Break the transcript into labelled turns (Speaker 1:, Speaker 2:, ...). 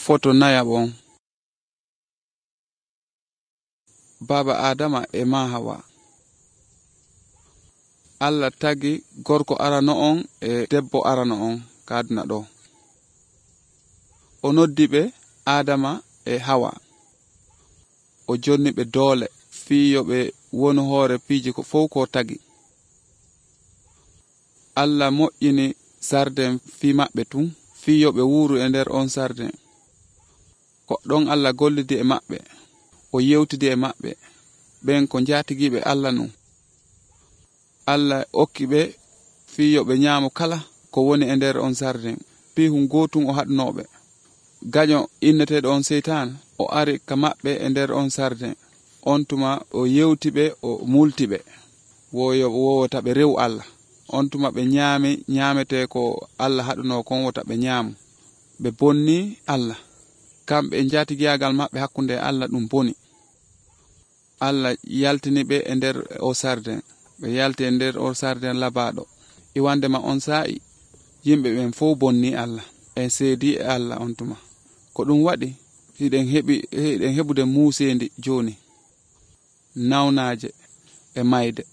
Speaker 1: Foto nayabon. Baba Adama e ma Hawa. Allah tagi gorko arano on e debbo arano on kaduna ɗo. O noddi ɓe Adama e Hawa. O jonni ɓe doole fiyo ɓe wonu hoore piiji ko fof ko tagi. Allah moƴƴini sarden fi maɓɓe tun fiyo ɓe wuru e nder on sarden. Ko ɗon Allah gollidi e maɓɓe. O yewtidi e maɓɓe. Ben ko njatigiɓe Allah nun. Allah okki ɓe fiyo ɓe nyaamo kala ko woni e nder on sarden. Pihun gotun o haɗnoɓe. Gaño inneteɗo on Seytan o ari ka maɓɓe e nder on sarden. On tuma o yewti ɓe o multi ɓe. Wowota ɓe rew Allah. On tuma ɓe ñamete ko Allah haɗuno kon wota ɓe ñaamu. Ɓe bonni Allah. Kamɓe njatigiyagal maɓɓe hakkunde Allah ɗum boni. Allah yaltini ɓe e nder o sarden. Ɓe yalti e nder o sarden labaɗo. Iwande ma on sa'i yimɓe ɓen fof bonni Allah. En seedi e Allah on tuma. Ko ɗum waɗi hiɗen heɓude muusendi joni. Nawnaje e mayde.